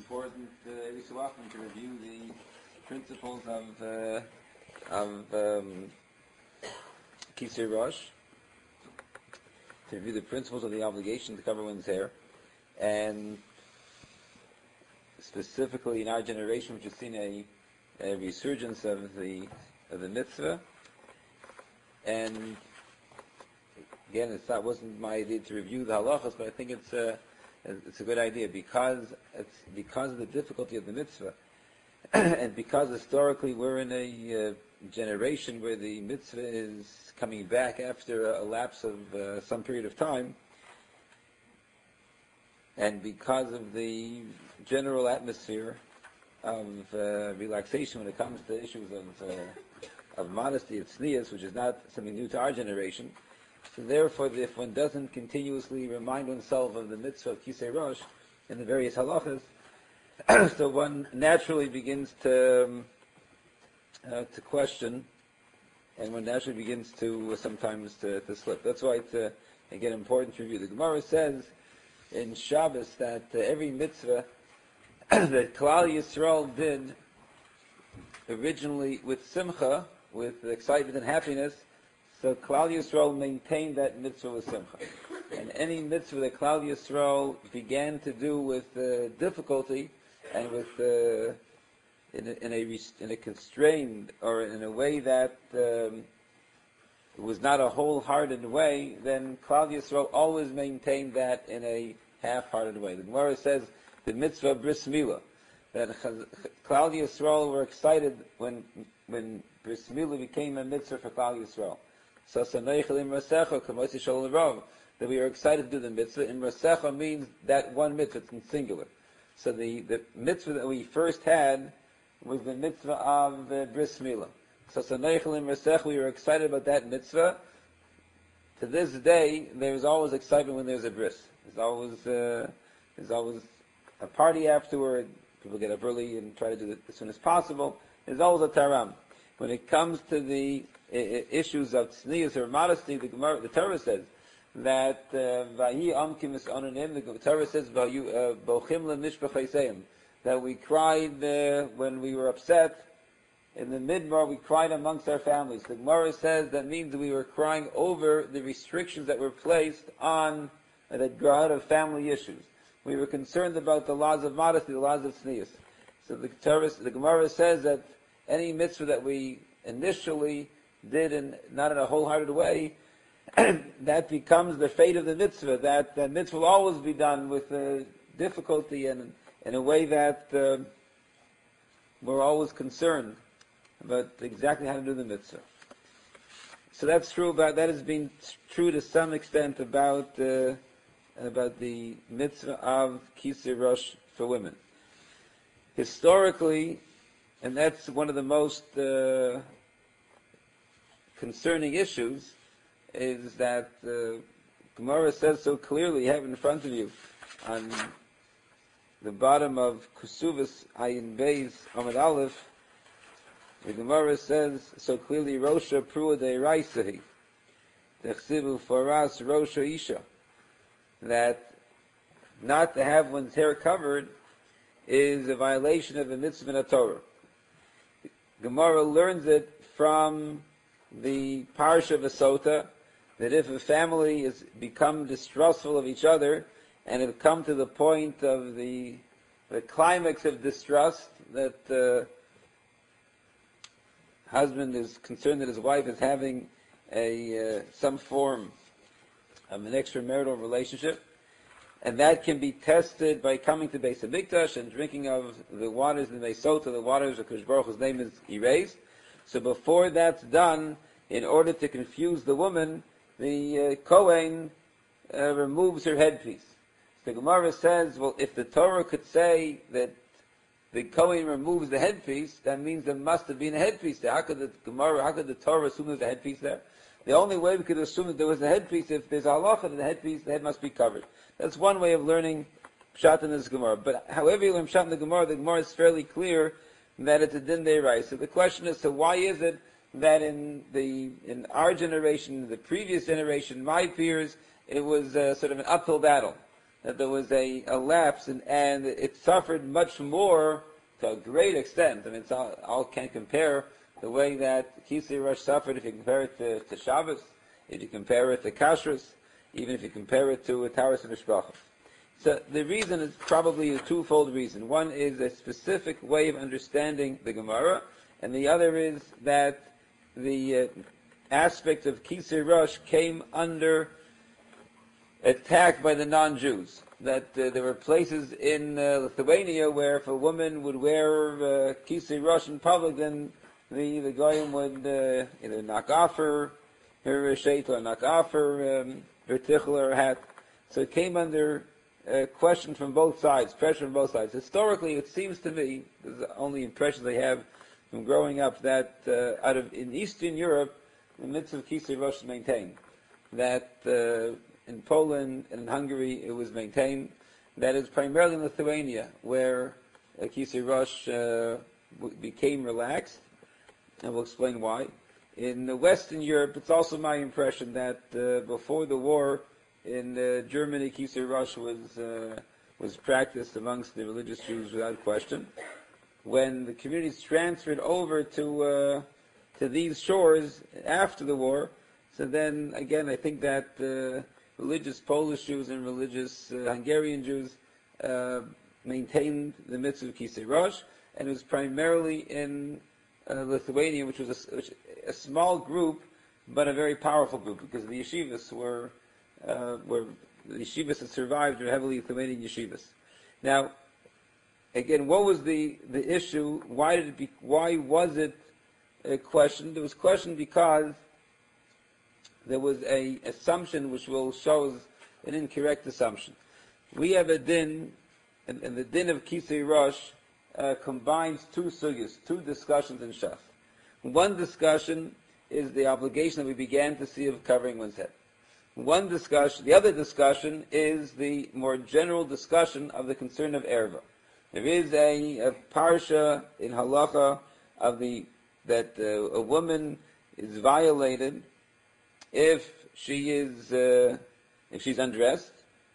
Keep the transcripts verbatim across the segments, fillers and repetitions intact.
important uh, every so often to review the principles of uh, of um, Kisei Rosh, to review the principles of the obligation to cover one's hair, and specifically in our generation, which has seen a, a resurgence of the of the mitzvah. And again, it's not wasn't my idea to review the halachas, but I think it's a it's a good idea because it's because of the difficulty of the mitzvah, and because historically we're in a uh, generation where the mitzvah is coming back after a, a lapse of uh, some period of time, and because of the general atmosphere of uh, relaxation when it comes to issues of uh, of modesty, of tznius, which is not something new to our generation. So therefore, if one doesn't continuously remind oneself of the mitzvah of Kisei Rosh in the various halachas, so one naturally begins to um, uh, to question, and one naturally begins to uh, sometimes to, to slip. That's why it's uh, again important to review. The Gemara says in Shabbos that uh, every mitzvah that Klal Yisrael did originally with simcha, with excitement and happiness, so Klal Yisrael maintained that mitzvah with simcha. And any mitzvah that Klal Yisrael began to do with uh, difficulty and with uh, in, a, in, a, in a constrained or in a way that um, was not a wholehearted way, then Klal Yisrael always maintained that in a half-hearted way. The Gemara says the mitzvah of Bris Milah, that Klal Yisrael were excited when when Bris Milah became a mitzvah for Klal Yisrael. So Saneichel im Rasecha, Kamosi Shalom Rav, that we are excited to do the mitzvah. In Rasecha means that one mitzvah, it's in singular. So the, the mitzvah that we first had was the mitzvah of uh, Bris Milah. So Saneichel im Rasecha, we were excited about that mitzvah. To this day, there's always excitement when there's a bris. There's always uh, there's always a party afterward. People get up early and try to do it as soon as possible. There's always a taram. When it comes to the uh, issues of tznius or modesty, the Gemara, the Torah says that vahi amkim is onanim. The Torah says bochim lenishbachayseim, that we cried uh, when we were upset in the midbar. We cried amongst our families. The Gemara says that means we were crying over the restrictions that were placed on uh, that grew out of family issues. We were concerned about the laws of modesty, the laws of tznius. So the Torah, the Gemara says that any mitzvah that we initially did in not in a wholehearted way, that becomes the fate of the mitzvah. That the mitzvah will always be done with uh, difficulty and in a way that uh, we're always concerned about exactly how to do the mitzvah. So that's true about that has been true to some extent about uh, about the mitzvah of Kisei Rosh for women. Historically, and that's one of the most uh, concerning issues, is that uh, Gemara says so clearly, you have it in front of you, on the bottom of Kusuvas Ayin Beis Amud Aleph, the Gemara says so clearly, Rosha Prua De Raisahi, Techsivu Faras Rosha Isha, that not to have one's hair covered is a violation of the mitzvah in the Torah. Gemara learns it from the Parsha of Esota, that if a family has become distrustful of each other and have come to the point of the the climax of distrust, that the uh, husband is concerned that his wife is having a uh, some form of an extramarital relationship, and that can be tested by coming to Beis Hamikdash and drinking of the waters in the Esota, the waters of Kodesh Baruch Hu's name is erased. So before that's done, in order to confuse the woman, the uh, Kohen uh, removes her headpiece. The Gemara says, well, if the Torah could say that the Kohen removes the headpiece, that means there must have been a headpiece there. How could the Gemara, how could the Torah assume there's a headpiece there? The only way we could assume that there was a headpiece, if there's a halacha, that the headpiece, the head must be covered. That's one way of learning Pshat in this Gemara. But however you learn Pshat in the Gemara, the Gemara is fairly clear that it's a din de'oraisa. So the question is, so why is it that in the in our generation, the previous generation, my peers, it was uh, sort of an uphill battle. that there was a, a lapse, and, and it suffered much more to a great extent. I mean, it's all, all can't compare the way that Kisei Rosh suffered if you compare it to, to Shabbos, if you compare it to Kashrus, even if you compare it to Taras and Mishpachos. So the reason is probably a twofold reason. One is a specific way of understanding the Gemara, and the other is that the uh, aspect of Kisei Rosh came under attack by the non-Jews. That uh, there were places in uh, Lithuania where if a woman would wear uh, Kisei Rosh in public, then the the goyim would uh, either knock off her her sheit or knock off her um, her tichel or her hat. So it came under uh, question from both sides, pressure from both sides. Historically, it seems to me, this is the only impressions I have from growing up, that uh, out of in Eastern Europe, the mitzvah of Kisei Rosh is maintained. That uh, in Poland and in Hungary it was maintained. That is primarily in Lithuania where uh, Kisei Rosh uh, w- became relaxed, and we'll explain why. In uh, Western Europe, it's also my impression that uh, before the war in uh, Germany, Kisei Rosh was uh, was practiced amongst the religious Jews without question. When the communities transferred over to uh, to these shores after the war, so then again I think that uh, religious Polish Jews and religious uh, Hungarian Jews uh, maintained the mitzvah of Kisei Rosh, and it was primarily in uh, Lithuania, which was a, which, a small group, but a very powerful group, because the yeshivas were uh, were the yeshivas that survived were heavily Lithuanian yeshivas. Now, again, what was the, the issue? Why did it be? Why was it uh, questioned? It was questioned because there was a assumption which will show an incorrect assumption. We have a din, and, and the din of Kisei Rosh uh, combines two sugyas, two discussions in Shas. One discussion is the obligation that we began to see of covering one's head. One discussion, the other discussion is the more general discussion of the concern of erva. There is a, a parsha in halacha of the that uh, a woman is violated if she is uh, if she's undressed,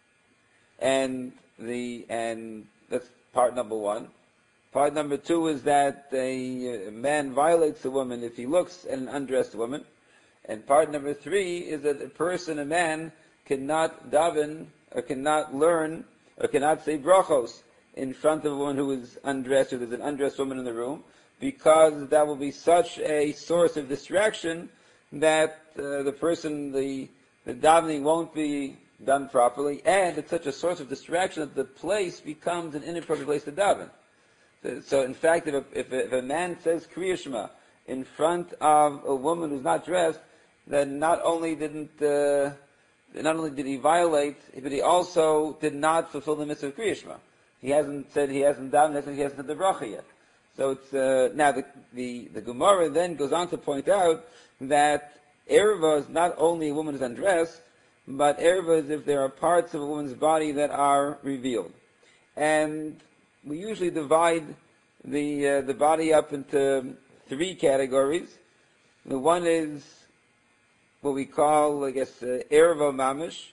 and the and that's part number one. Part number two is that a, a man violates a woman if he looks at an undressed woman, and part number three is that a person, a man, cannot daven or cannot learn or cannot say brachos in front of a woman who is undressed, or there's an undressed woman in the room, because that will be such a source of distraction that uh, the person, the, the davening won't be done properly, and it's such a source of distraction that the place becomes an inappropriate place to daven. So, so in fact, if a, if a, if a man says Kriya Shema in front of a woman who's not dressed, then not only didn't uh, not only did he violate, but he also did not fulfill the mitzvah of Kriya Shema. He hasn't said he hasn't davened, he hasn't said the bracha yet. So it's uh, now the, the the Gemara then goes on to point out that erva is not only a woman is undressed, but erva is if there are parts of a woman's body that are revealed. And we usually divide the uh, the body up into three categories. The one is what we call, I guess, uh, erva mamish.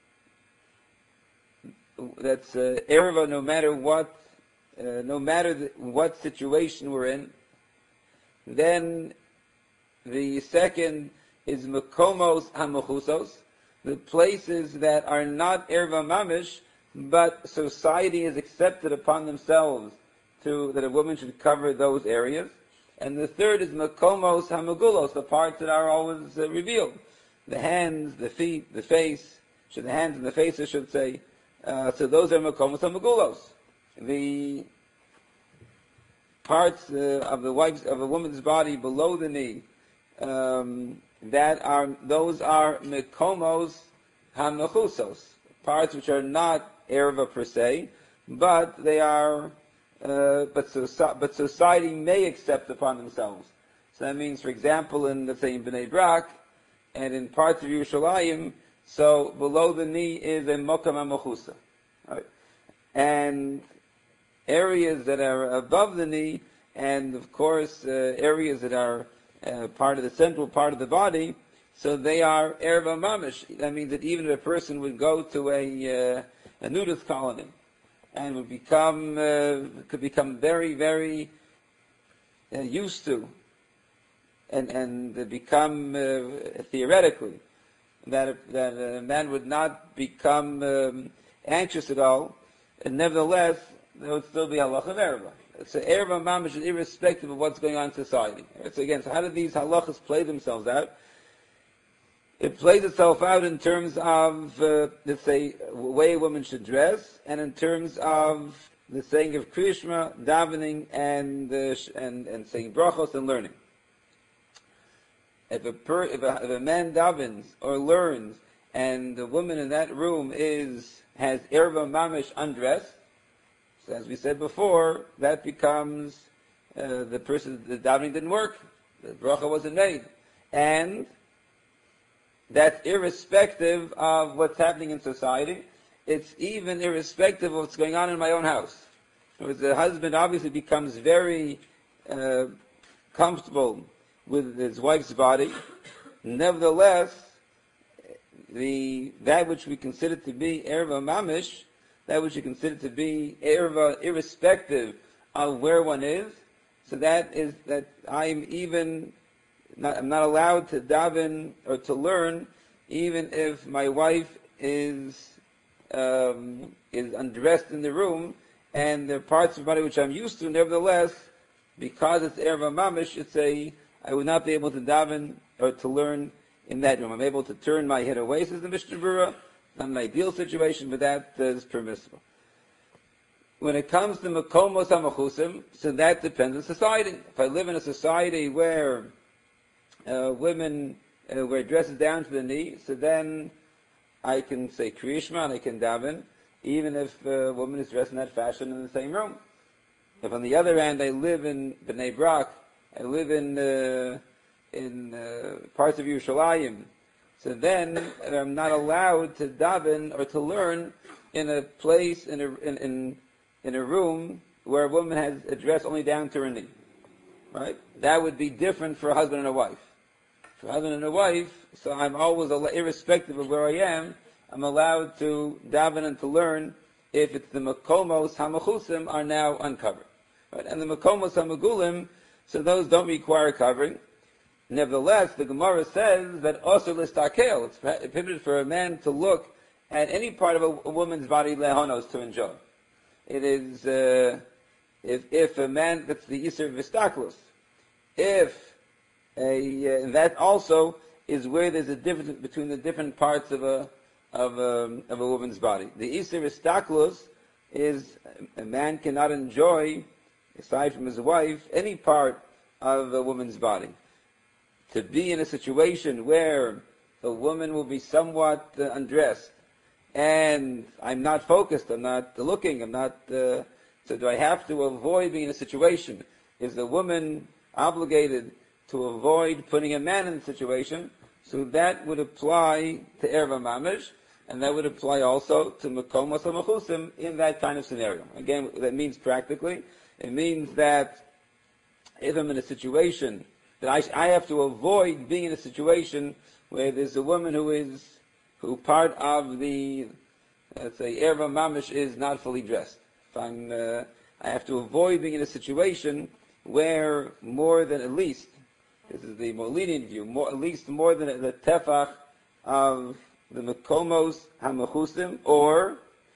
That's uh, erva no matter what, uh, no matter the, what situation we're in. Then the second is makomos hamechusos, the places that are not erva mamish, but society has accepted upon themselves to that a woman should cover those areas. And the third is makomos hamegulos, the parts that are always uh, revealed, the hands, the feet, the face. Should the hands and the face, I should say. Uh, so those are makomos hamegulos. The parts uh, of the wife's of a woman's body below the knee, um, that are those are makomos hamechusos, parts which are not erva per se, but they are, uh, but, so, but society may accept upon themselves. So that means, for example, in let's say in Bnei Brak and in parts of Yerushalayim, so below the knee is a mokam hamechusa, right? And areas that are above the knee, and of course uh, areas that are uh, part of the central part of the body, so they are erva mamish. That means that even if a person would go to a uh, a nudist colony, and would become uh, could become very, very uh, used to, and and become uh, theoretically that a, that a man would not become um, anxious at all, and nevertheless there would still be halacha of erva. So erva mamish is irrespective of what's going on in society. So again, so how do these halachas play themselves out? It plays itself out in terms of, uh, let's say, the way a woman should dress, and in terms of the saying of Krishma, davening, and uh, and and saying brachos and learning. If a, per, if, a, if a man davens or learns, and the woman in that room is has erva mamish undressed, so as we said before, that becomes uh, the person the davening didn't work, the bracha wasn't made, and that's irrespective of what's happening in society. It's even irrespective of what's going on in my own house. The husband obviously becomes very uh, comfortable with his wife's body. Nevertheless, the that which we consider to be erva mamish, that which we consider to be erva, irrespective of where one is, so that is that I'm even not, I'm not allowed to daven or to learn, even if my wife is um, is undressed in the room, and there are parts of the body which I'm used to. Nevertheless, because it's erva mamish, it's a I would not be able to daven or to learn in that room. I'm able to turn my head away, says the Mishnah Berurah. Not an ideal situation, but that is permissible. When it comes to makomos hamachusim, so that depends on society. If I live in a society where uh, women uh, wear dresses down to the knee, so then I can say Kriya Shema and I can daven, even if a woman is dressed in that fashion in the same room. If on the other hand I live in Bnei Brak, I live in uh, in uh, parts of Yerushalayim, so then I'm not allowed to daven or to learn in a place, in a, in, in, in a room where a woman has a dress only down to her knee. Right? That would be different for a husband and a wife. For a husband and a wife, so I'm always, irrespective of where I am, I'm allowed to daven and to learn if it's the makomos hamachusim are now uncovered. Right? And the makomos hamagulim, so those don't require covering. Nevertheless, the Gemara says that also listakel, it's prohibited for a man to look at any part of a, a woman's body lehonos to enjoy. It is uh, if if a man, that's the Yisur Vistaklus. If a uh, and that also is where there's a difference between the different parts of a of a, of a woman's body. The Yisur Vistaklus is a man cannot enjoy, aside from his wife, any part of a woman's body. To be in a situation where a woman will be somewhat uh, undressed, and I'm not focused, I'm not looking, I'm not, uh, so do I have to avoid being in a situation? Is the woman obligated to avoid putting a man in the situation? So that would apply to erva mamish, and that would apply also to makomos hamachusim in that kind of scenario. Again, that means practically, it means that if I'm in a situation that I, I have to avoid being in a situation where there's a woman who is, who part of the, let's say, erva mamish is not fully dressed. If I'm, uh, I have to avoid being in a situation where more than at least, this is the more lenient view, more, at least more than the tefach of the makomos hamachusim or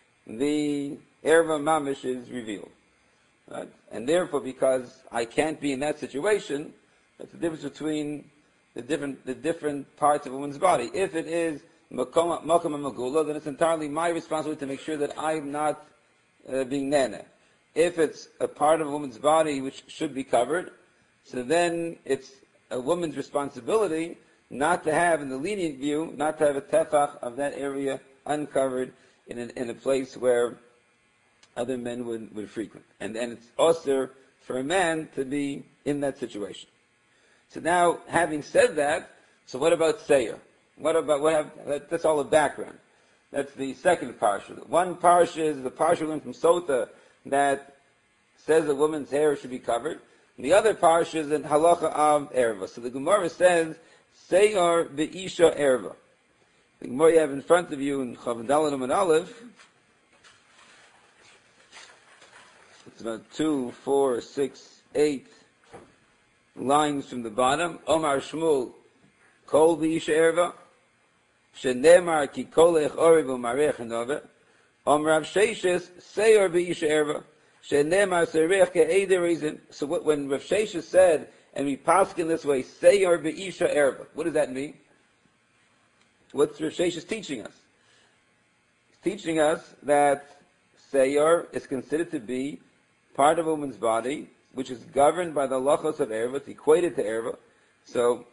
the erva mamish is revealed. Right? And therefore, because I can't be in that situation, that's the difference between the different the different parts of a woman's body. If it is makom and magula, then it's entirely my responsibility to make sure that I'm not uh, being nana. If it's a part of a woman's body which should be covered, so then it's a woman's responsibility not to have, in the lenient view, not to have a tefach of that area uncovered in a, in a place where other men would, would frequent. And then it's also for a man to be in that situation. So now, having said that, so what about Seir? What about, what have, that, that's all the background. That's the second parsha. One parsha is the parsha learned from Sota that says a woman's hair should be covered. And the other parsha is in halacha of erva. So the Gemara says, Seir be'isha erva. The Gemara you have in front of you in Chav Daled Amud Aleph, It's about two, four, six, eight lines from the bottom. Omar Shmuel, Kol v'isha erva, shenemar ki kolech oriv u'marech enove. Omar Rav Sheshes, Seyor v'isha erva, shenemar serech ke'eder reason. So what, when Rav Sheshes said, and we pass in this way, Seyor v'isha erva, what does that mean? What's Rav Sheshes teaching us? He's teaching us that Seyor is considered to be part of a woman's body, which is governed by the halachos of erva. It's equated to erva. So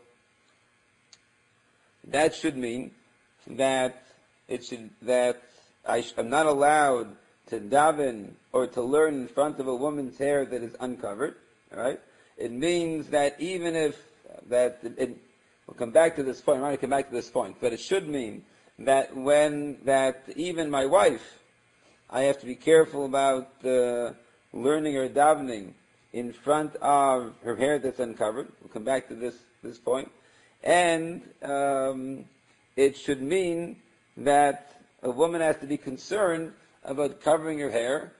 that should mean that it should that I sh- I'm not allowed to daven or to learn in front of a woman's hair that is uncovered. All right. It means that even if that it, it, we'll come back to this point. I'm going to come back to this point, but it should mean that when that even my wife, I have to be careful about uh, learning or davening in front of her hair that's uncovered. We'll come back to this this point. And um, it should mean that a woman has to be concerned about covering her hair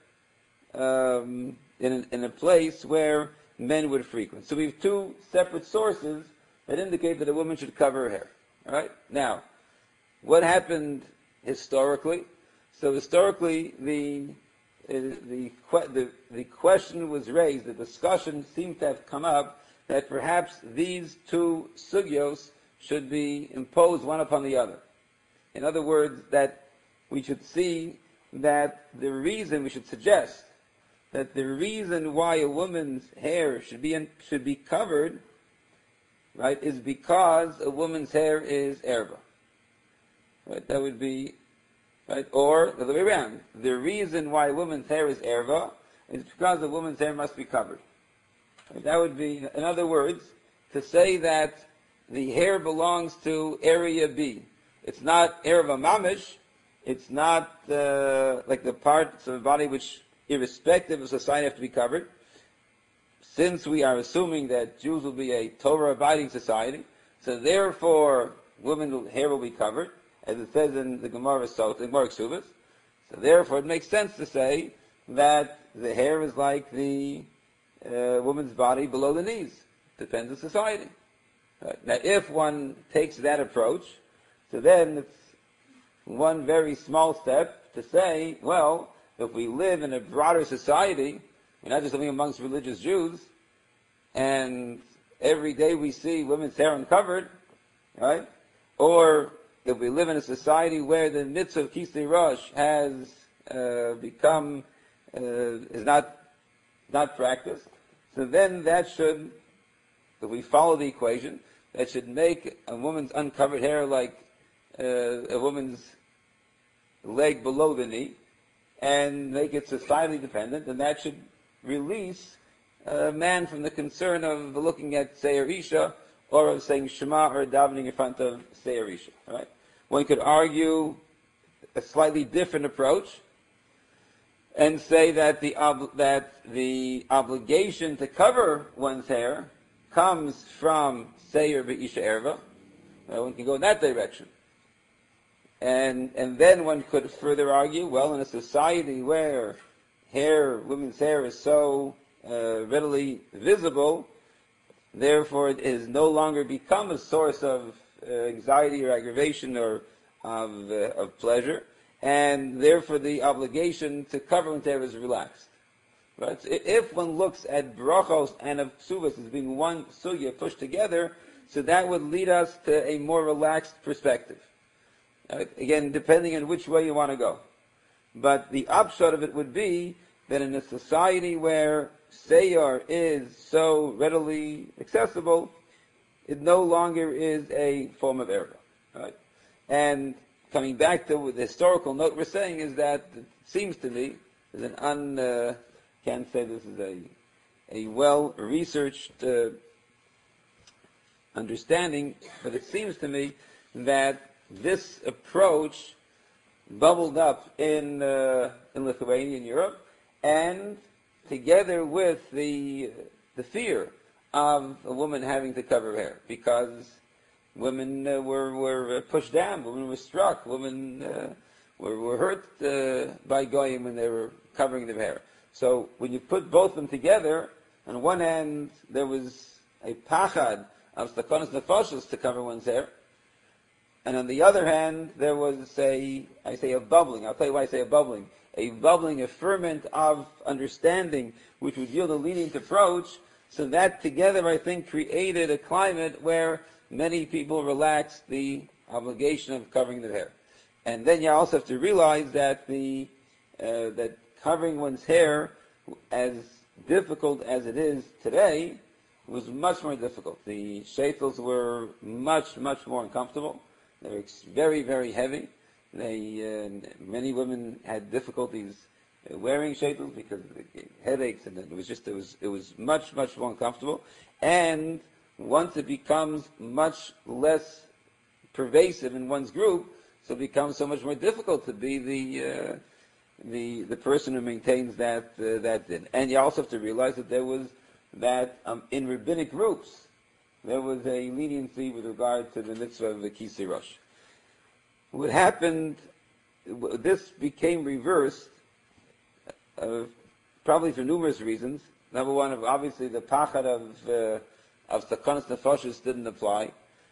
um, in, in a place where men would frequent. So we have two separate sources that indicate that a woman should cover her hair. All right? Now, what happened historically? So historically, the uh, the, the the question was raised, the discussion seemed to have come up that perhaps these two sugyos should be imposed one upon the other. In other words, that we should see that the reason, we should suggest that the reason why a woman's hair should be in, should be covered, right, is because a woman's hair is erva. Right, that would be. Right? Or the other way around. The reason why a woman's hair is erva is because a woman's hair must be covered. Right? That would be, in other words, to say that the hair belongs to area B. It's not erva mamish. It's not uh, like the parts of the body which, irrespective of society, have to be covered. Since we are assuming that Jews will be a Torah-abiding society, so therefore women's hair will be covered, as it says in the Gemara Sot, the Gemara Ksubas. So therefore, it makes sense to say that the hair is like the uh, woman's body below the knees. Depends on society. Right. Now, if one takes that approach, so then it's one very small step to say, well, if we live in a broader society, we're not just living amongst religious Jews, and every day we see women's hair uncovered, right? Or if we live in a society where the mitzvah of Kisei Rosh has uh, become, uh, is not not practiced, so then that should, if we follow the equation, that should make a woman's uncovered hair like uh, a woman's leg below the knee, and make it societally dependent, and that should release a man from the concern of looking at Seir Isha, or of saying Shema or davening in front of Seir Isha. Right? One could argue a slightly different approach and say that the ob- that the obligation to cover one's hair comes from Seir B'Isha Erva. Uh, one can go in that direction. And and then one could further argue, well, in a society where hair, women's hair is so uh, readily visible, therefore it has no longer become a source of uh, anxiety or aggravation or of, uh, of pleasure, and therefore the obligation to cover one's hair is relaxed. Right? So if one looks at brachos and of ksuvas as being one sugya pushed together, so that would lead us to a more relaxed perspective. Right? Again, depending on which way you want to go. But the upshot of it would be that in a society where Seir is so readily accessible, it no longer is a form of erva. Right? And coming back to the historical note we're saying is that it seems to me, there's an un, uh, can't say this is a, a well-researched uh, understanding, but it seems to me that this approach bubbled up in uh, in Lithuania and Europe, and together with the the fear of a woman having to cover her hair, because women uh, were were pushed down, women were struck, women uh, were were hurt uh, by goyim when they were covering their hair. So when you put both of them together, on one hand there was a pachad of stakonas nefashos to cover one's hair, and on the other hand there was a, I say a bubbling, I'll tell you why I say a bubbling, a bubbling, a ferment of understanding which would yield a lenient approach. So that together, I think, created a climate where many people relaxed the obligation of covering their hair. And then you also have to realize that the uh, that covering one's hair, as difficult as it is today, was much more difficult. The shaitels were much, much more uncomfortable. They were very, very heavy. They uh, many women had difficulties uh, wearing shaitels because of the headaches, and it was just it was it was much, much more uncomfortable. And once it becomes much less pervasive in one's group, so it becomes so much more difficult to be the uh, the the person who maintains that uh, that din. And you also have to realize that there was that um, in rabbinic groups there was a leniency with regard to the mitzvah of the kisei rosh. What happened? This became reversed, uh, probably for numerous reasons. Number one, obviously the pachad of uh, of sakonas nefashos didn't apply,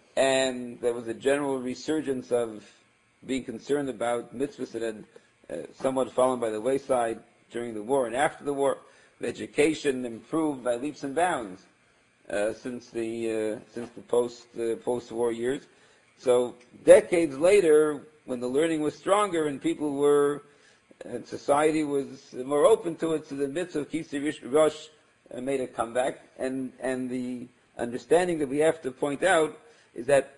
and there was a general resurgence of being concerned about mitzvahs that had uh, somewhat fallen by the wayside during the war and after the war. The education improved by leaps and bounds uh, since the uh, since the post uh, post-war years. So decades later, when the learning was stronger and people were, and society was more open to it, so the mitzvah of kisei rosh uh, made a comeback. And and the understanding that we have to point out is that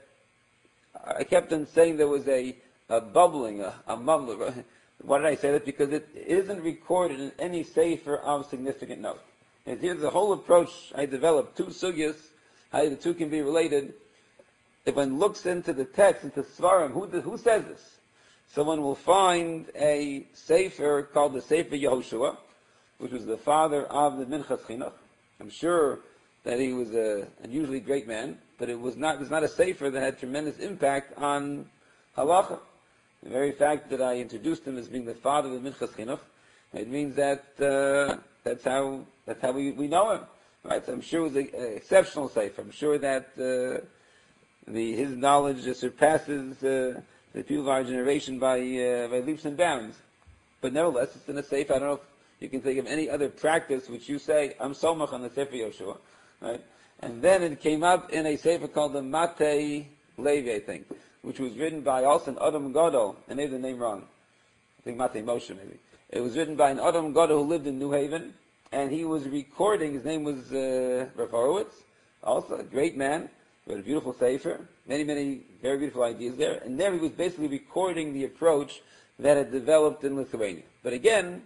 I kept on saying there was a, a bubbling, a, a mumbling. Why did I say that? Because it isn't recorded in any sefer of significant note. And here's the whole approach I developed, two sugyas, how the two can be related. If one looks into the text, into Svarim, who, who says this? Someone will find a sefer called the Sefer Yehoshua, which was the father of the Minchas Chinuch. I'm sure that he was a unusually great man, but it was not, it was not a sefer that had tremendous impact on halacha. The very fact that I introduced him as being the father of the Minchas Chinuch, it means that uh, that's how that's how we, we know him, right? So I'm sure it was an exceptional sefer. I'm sure that uh, the his knowledge surpasses uh, the people of our generation by uh, by leaps and bounds. But nevertheless, it's in a sefer. I don't know if you can think of any other practice which you say I'm somach on the Sefer Yehoshua, right? And then it came up in a sefer called the Matei Levi, I think, which was written by also an Adam Gadol. I made the name wrong. I think Matei Moshe, maybe. It was written by an Adam Gadol who lived in New Haven, and he was recording. His name was uh, Rav Horowitz, also a great man, wrote a beautiful sefer, many, many very beautiful ideas there. And there he was basically recording the approach that had developed in Lithuania. But again,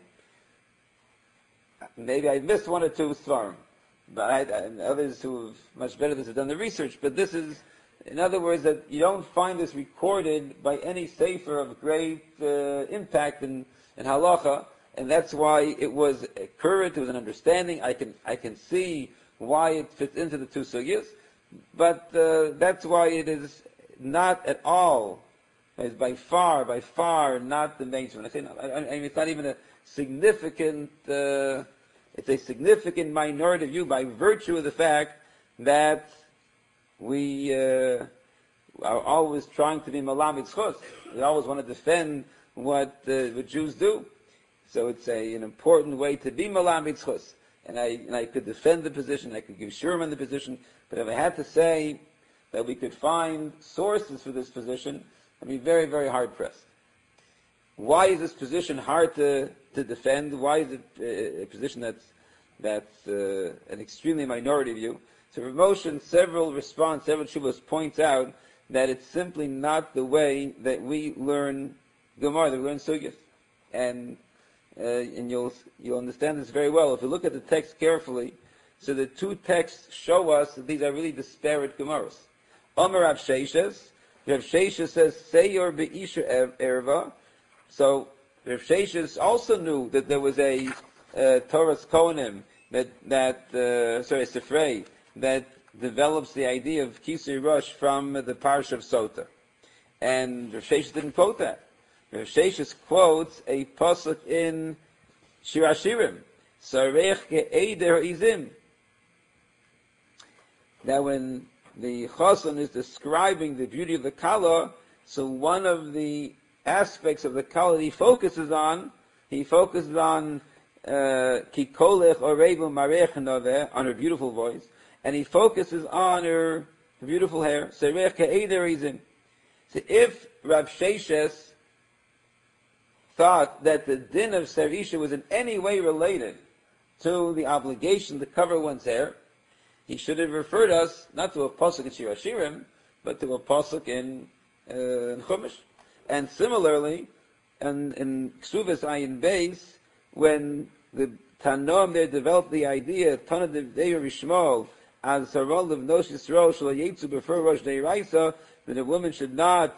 maybe I missed one or two svarim, but I, and others who have much better than this have done the research. But this is, in other words, that you don't find this recorded by any sefer of great uh, impact in, in halacha, and that's why it was a current, it was an understanding. I can I can see why it fits into the two sugyas, but uh, that's why it is not at all, it's by far, by far not the mainstream. When I say not, I, I mean it's not even a significant, uh, it's a significant minority view by virtue of the fact that we uh, are always trying to be malamid schus. We always want to defend what uh, what Jews do. So it's a, an important way to be malamid schus. And I and I could defend the position. I could give shurim on the position. But if I had to say that we could find sources for this position, I'd be very, very hard pressed. Why is this position hard to, to defend? Why is it a, a position that's that's uh, an extremely minority view? So Rav Moshe in several response, several shuvos points out that it's simply not the way that we learn Gemara, that we learn Sugyas. And uh, and you'll you'll understand this very well. If you look at the text carefully, so the two texts show us that these are really disparate Gemaras. Omer Rav Sheishes, Rav Sheishes says, Seyor be'isha erva. So Rav Sheishes also knew that there was a uh, Torah's Kohanim, that, that uh, sorry, Sifrei, that develops the idea of Kisei Rosh from the Parsha of Sota. And Rav Sheishes didn't quote that. Rav Sheishes quotes a pasuk in Shir Hashirim, Sarech ke'eder izim. Now when the Chassan is describing the beauty of the Kala, so one of the aspects of the Kala that he focuses on, he focuses on Kikolech Orevu Marech Noveh, on her beautiful voice, and he focuses on her beautiful hair. Sarech ke'eder izim. So if Rav Sheshes thought that the din of Serisha was in any way related to the obligation to cover one's hair, he should have referred us not to a pasuk in Shir Hashirim, but to a pasuk in, uh, in Chumash. And similarly, in, in Ksuvas Ayin Beis, when the Tanoim there developed the idea, Tanah Deir Rishmol, as Sarol of Nosh Yisrael Shal Yetzu B'fer Rosh Deiraisa, that a woman should not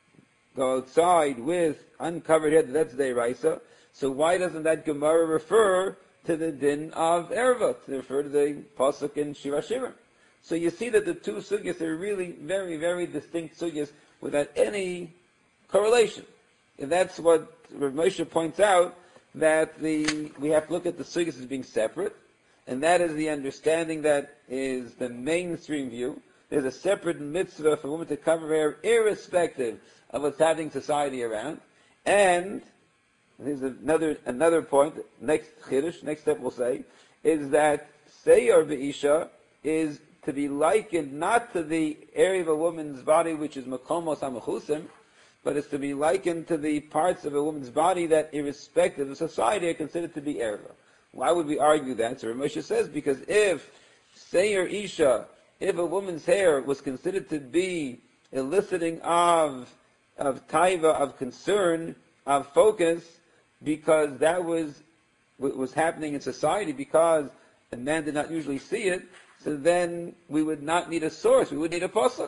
go outside with uncovered head, that's Deiraisa. So why doesn't that Gemara refer to the din of Erva, to refer to the pasuk in Shir Hashirim? So you see that the two sugyas are really very, very distinct sugyas without any correlation. And that's what Rav Moshe points out, that the we have to look at the sugyas as being separate, and that is the understanding that is the mainstream view. There's a separate mitzvah for a woman to cover her hair irrespective of what's happening in society around. And here's another another point, next chiddush, next step we'll say, is that Seir Be'isha is to be likened not to the area of a woman's body which is Makomos HaMechusim, but it's to be likened to the parts of a woman's body that, irrespective of society, are considered to be Erva. Why would we argue that? So Rav Moshe says, because if Seir Isha, if a woman's hair was considered to be eliciting of of taiva, of concern, of focus, because that was what was happening in society, because a man did not usually see it, so then we would not need a source, we would need a pasuk.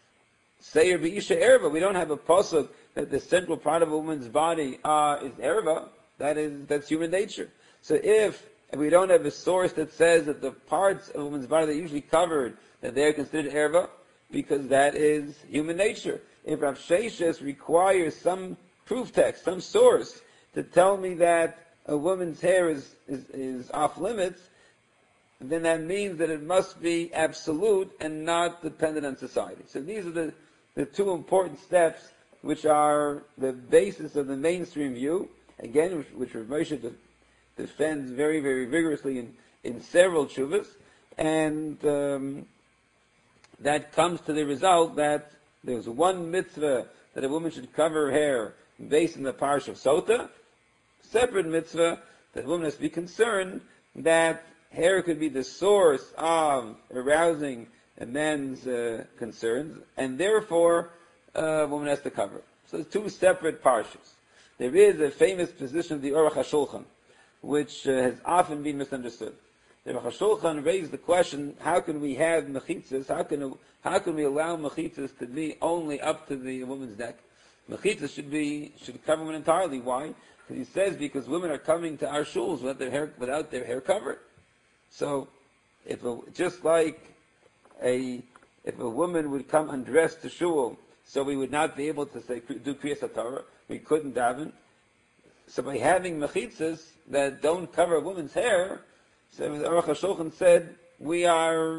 Seir B'isha erva, we don't have a pasuk that the central part of a woman's body uh, is erva, that is, that's human nature. So if, if we don't have a source that says that the parts of a woman's body that are usually covered, that they are considered erva, because that is human nature. If Rav Sheshes requires some proof text, some source, to tell me that a woman's hair is, is, is off limits, then that means that it must be absolute and not dependent on society. So these are the, the two important steps which are the basis of the mainstream view, again, which, which Rav Moshe de, defends very, very vigorously in, in several tshuvas, and um, that comes to the result that there's one mitzvah that a woman should cover her hair based on the parish of Sota, separate mitzvah that a woman has to be concerned that hair could be the source of arousing a man's uh, concerns, and therefore uh, a woman has to cover it. So there's two separate parshas. There is a famous position of the Aruch HaShulchan, which uh, has often been misunderstood. The Aruch HaShulchan raised the question, how can we have mechitzas, how can, how can we allow mechitzas to be only up to the woman's neck? Mechitzas should be, should cover women entirely. Why? Because he says, because women are coming to our shuls without their hair, without their hair covered. So, if a, just like a, if a woman would come undressed to shul, so we would not be able to say, do Kriyas HaTorah, we couldn't daven. So by having mechitzas that don't cover a woman's hair, so the Aruch HaShulchan said, we are,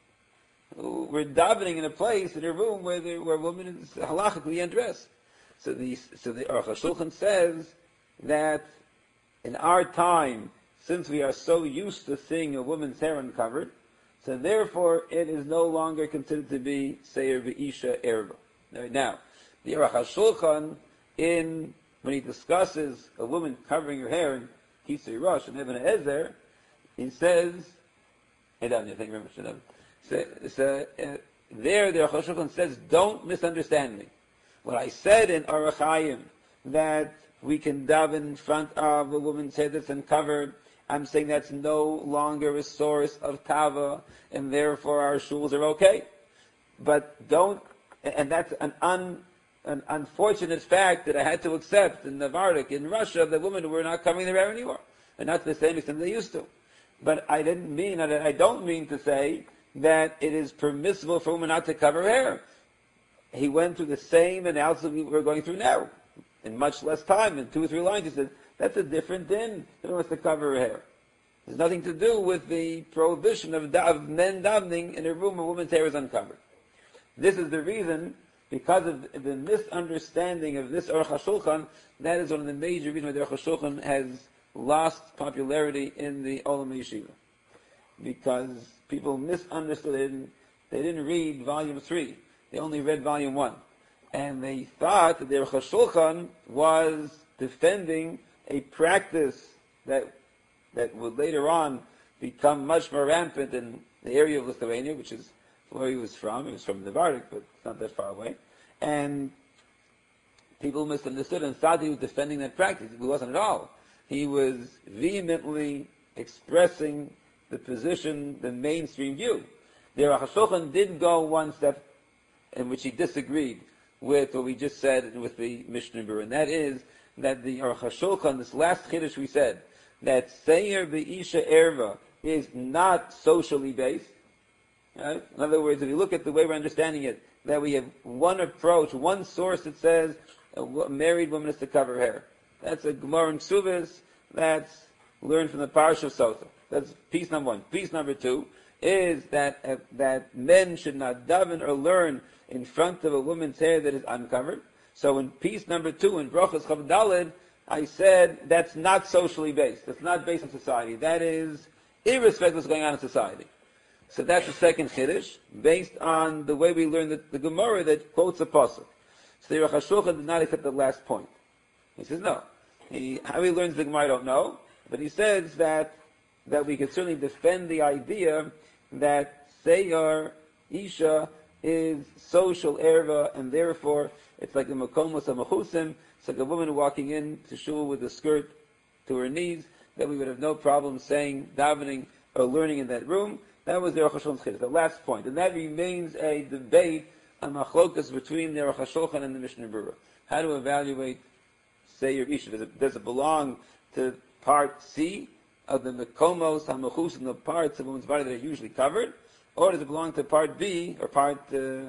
we're davening in a place, in a room where the, where a woman is halachically undressed. So the, so the Aruch HaShulchan says that in our time, since we are so used to seeing a woman's hair uncovered, so therefore it is no longer considered to be Seir V'isha Erva. Now, the Aruch HaShulchan, in, when he discusses a woman covering her hair in Kisei Rosh and Ibn Ezer, he says, hey, thank you very much. So, so uh, there, the Aruch HaShulchan says, don't misunderstand me. What I said in Orach Chaim, that we can daven in front of a woman's head that's uncovered, I'm saying that's no longer a source of tava, and therefore our shuls are okay. But don't, and that's an un, an unfortunate fact that I had to accept in Navardik, in Russia, that women were not covering their hair anymore, and not to the same extent they used to. But I didn't mean, I don't mean to say that it is permissible for a woman not to cover her hair. He went through the same analysis we're going through now, in much less time, in two or three lines. He said, that's a different din. She wants to cover her hair. There's nothing to do with the prohibition of, da- of men davening in a room where a woman's hair is uncovered. This is the reason, because of the misunderstanding of this Aruch HaShulchan, that is one of the major reasons why the Aruch HaShulchan has lost popularity in the Olam Yeshiva. Because people misunderstood it, and they didn't read volume three. They only read volume one. And they thought that the Aruch HaShulchan was defending a practice that that would later on become much more rampant in the area of Lithuania, which is where he was from. He was from the Vardik, but it's not that far away. And people misunderstood and thought he was defending that practice. He wasn't at all. He was vehemently expressing the position, the mainstream view. The Aruch HaShulchan did go one step in which he disagreed with what we just said with the Mishnah Berurah, and that is that the Aruch HaShulchan, this last chiddush we said, that Seir Be'isha Erva is not socially based. Right? In other words, if you look at the way we're understanding it, that we have one approach, one source that says a married woman is to cover her hair. That's a Gemara in Ksubis, that's learned from the Parsha of Sotah. That's piece number one. Piece number two is that uh, that men should not daven or learn in front of a woman's hair that is uncovered. So in piece number two, in Brachos Chav Daled, I said that's not socially based. That's not based on society. That is irrespective of what's going on in society. So that's the second chiddush, based on the way we learn the, the Gemara that quotes a pasuk. So the Aruch HaShulchan did not accept the last point. He says no. He, how he learns the Gemara I don't know, but he says that that we can certainly defend the idea that Seyar Isha is social erva, and therefore it's like the makomos hamachusim. It's like a woman walking in to shul with a skirt to her knees, that we would have no problem saying davening or learning in that room. That was the Aruch HaShulchan's chiddush, the last point, and that remains a debate on machlokas between the Aruch HaShulchan and the Mishnah Berurah. How to evaluate Seyar Isha? Does it, does it belong to part C of the makomos hamachusim, the parts of a woman's body that are usually covered, or does it belong to part B or part uh,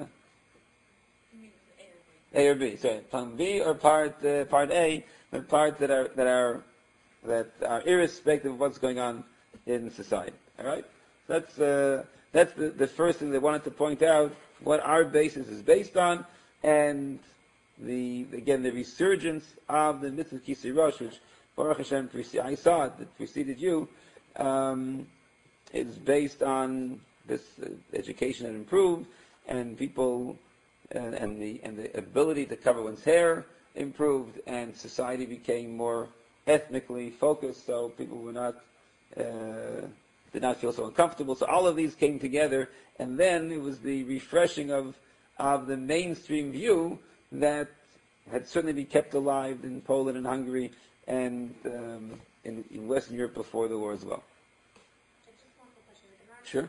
A or B? Sorry, part B or part uh, part A, the parts that are that are that are irrespective of what's going on in society. All right, that's uh, that's the, the first thing they wanted to point out what our basis is based on, and the again the resurgence of the mitzvah Kisei Rosh, which Baruch Hashem I saw it that preceded you, um, is based on this uh, education had improved, and people uh, and the and the ability to cover one's hair improved, and society became more ethnically focused, so people were not uh, did not feel so uncomfortable. So all of these came together, and then it was the refreshing of of the mainstream view that had certainly been kept alive in Poland and Hungary and um, in, in Western Europe before the war as well. Sure.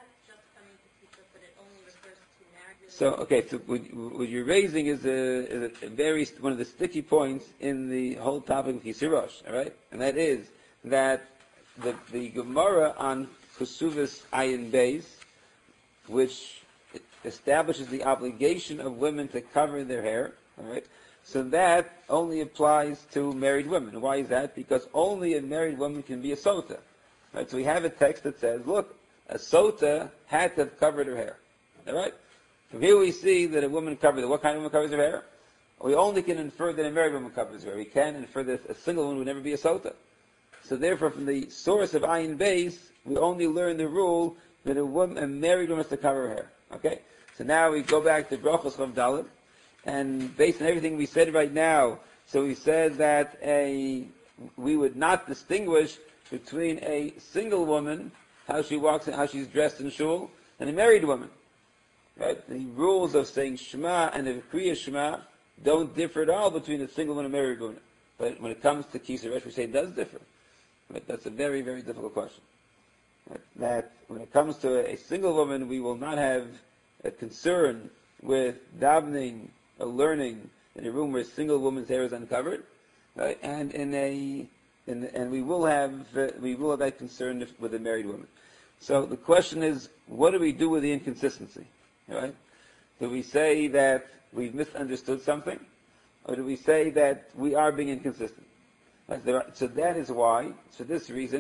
So, okay, so what, what you're raising is a, is a very, one of the sticky points in the whole topic of Kisei Rosh, all right? And that is that the, the Gemara on Chesuvas Ayin Beis, which establishes the obligation of women to cover their hair, all right? So that only applies to married women. Why is that? Because only a married woman can be a sota. Right? So we have a text that says, look, a sota had to have covered her hair. All right? From here we see that a woman covers it. What kind of woman covers her hair? We only can infer that a married woman covers her hair. We can infer that a single woman would never be a sota. So therefore, from the source of Ayin Beis, we only learn the rule that a woman, a married woman has to cover her hair. Okay? So now we go back to Brachos Chav Daled, and based on everything we said right now, so we said that a we would not distinguish between a single woman, how she walks and how she's dressed in shul, and a married woman. Right? The rules of saying Shema and of Kriya Shema don't differ at all between a single woman and a married woman. But when it comes to Kisei Rosh, we say it does differ. But that's a very, very difficult question. Right? That when it comes to a single woman, we will not have a concern with davening or learning in a room where a single woman's hair is uncovered, right? And in a in, and we will have uh, we will have that concern if, with a married woman. So the question is, what do we do with the inconsistency? Right? Do we say that we've misunderstood something, or do we say that we are being inconsistent? Right? There are, so that is why, for this reason,